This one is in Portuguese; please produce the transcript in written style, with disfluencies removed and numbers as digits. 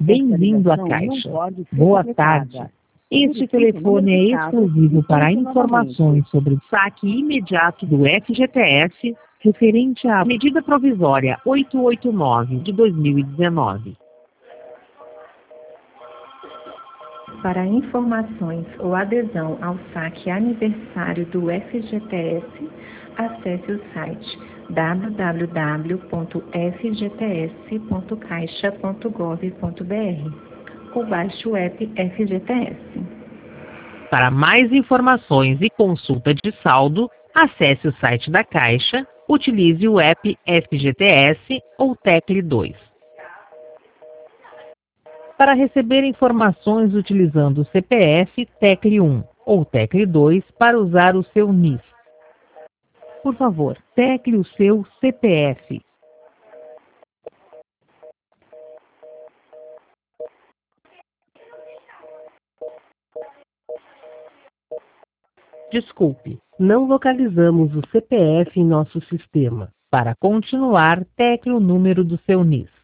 Bem-vindo à Caixa. Boa tarde. Este telefone é exclusivo para informações sobre o saque imediato do FGTS referente à medida provisória 889 de 2019. Para informações ou adesão ao saque aniversário do FGTS, acesse o site www.fgts.caixa.gov.br ou baixe o app FGTS. Para mais informações e consulta de saldo, acesse o site da Caixa, utilize o app FGTS ou tecle 2. Para receber informações utilizando o CPF, tecle 1 ou tecle 2 para usar o seu NIS. Por favor, tecle o seu CPF. Desculpe, não localizamos o CPF em nosso sistema. Para continuar, tecle o número do seu NIS.